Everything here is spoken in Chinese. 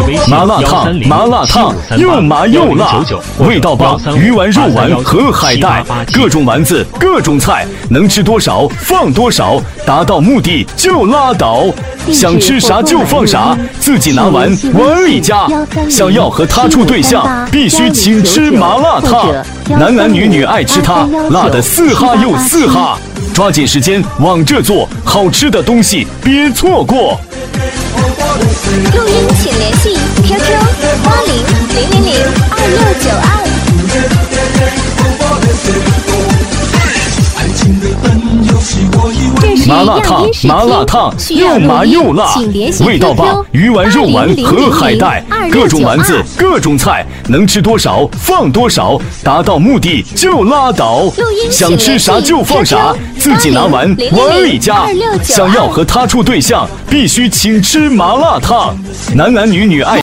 麻辣烫，麻辣烫，又麻又辣，味道棒，鱼丸、肉丸和海带，各种丸子，各种菜，能吃多少放多少，达到目的就拉倒。想吃啥就放啥，自己拿完碗里夹。想要和他处对象，必须请吃麻辣烫，男男女女爱吃它，辣得嘶哈又嘶哈。抓紧时间往这做，好吃的东西别错过。 录音请联系 QQ800002。 麻辣烫，麻辣烫，又麻又辣，味道棒，鱼丸、肉丸和海带，各种丸子，各种菜，能吃多少放多少，达到目的就拉倒。想吃啥就放啥，自己拿完碗里夹。想要和他处对象，必须请吃麻辣烫，男男女女爱。